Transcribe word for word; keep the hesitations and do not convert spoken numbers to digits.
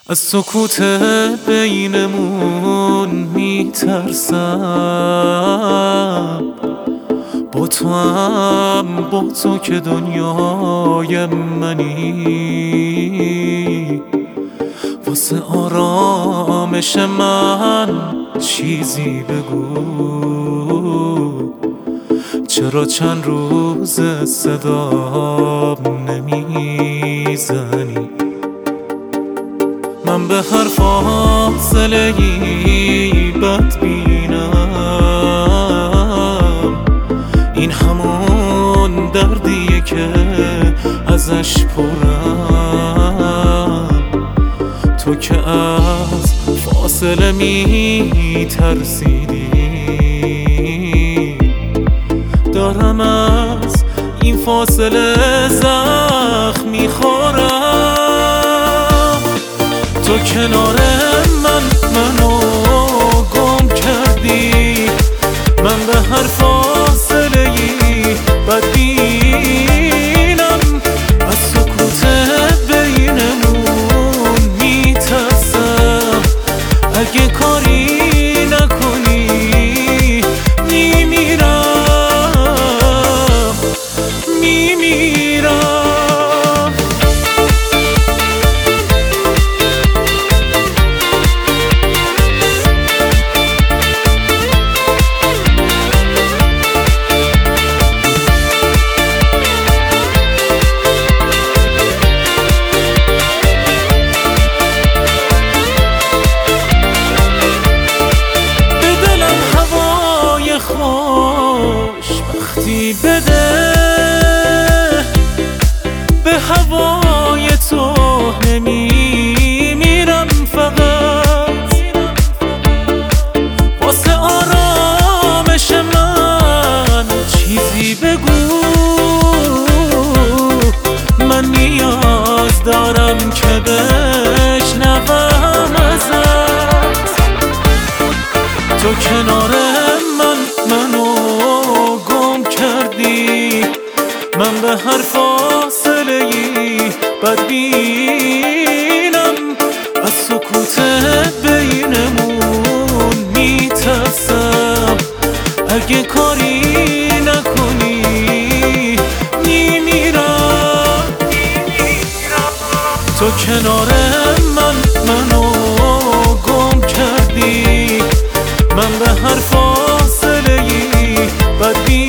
از سکوت بینمون میترسم، با تو هم با تو که دنیای منی. واسه آرامش من چیزی بگو، چرا چند روز صدام نمیزنی؟ من به هر فاصله ای بدبینم، این همون دردیه که ازش پرم. تو که از فاصله می ترسیدی، دارم از این فاصله زخم میخورم. تو کنار من منو گم کردی، من به هر فاصله ای بدبینم. از سکوت بینمون میترسم، اگه کاری نکنی میمیرم میمیرم. خوشبختی بده، به هوای تو نمیمیرم. فقط واسه آرامش من چیزی بگو، من نیاز دارم که بشنوم ازت. تو کنار من منو گم کردی، من به هر فاصله ای بدبینم. از سکوت بینمون میترسم، اگه کاری نکنی میمیرم. تو کنار من منو گم کردی، من به هر فاصله ای بدبینم.